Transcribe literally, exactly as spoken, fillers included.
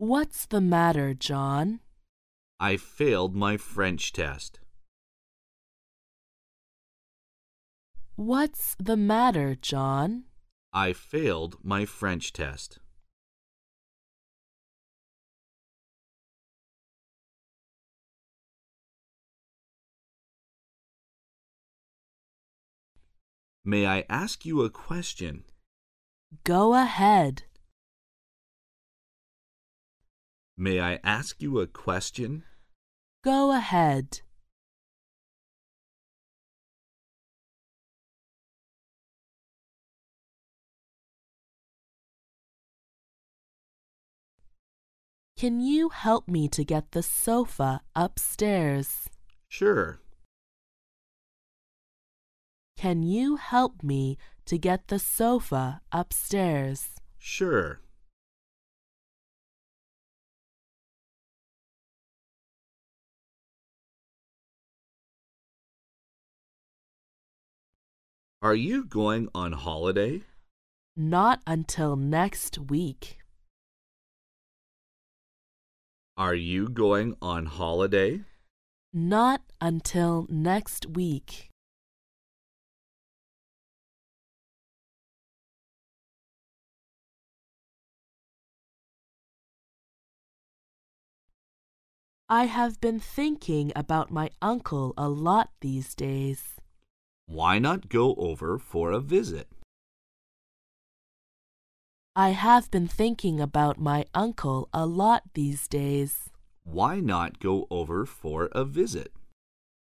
What's the matter, John? I failed my French test. What's the matter, John? I failed my French test. May I ask you a question? Go ahead. May I ask you a question? Go ahead. Can you help me to get the sofa upstairs? Sure. Can you help me to get the sofa upstairs? Sure. Are you going on holiday? Not until next week. Are you going on holiday? Not until next week. I have been thinking about my uncle a lot these days. Why not go over for a visit? I have been thinking about my uncle a lot these days. Why not go over for a visit?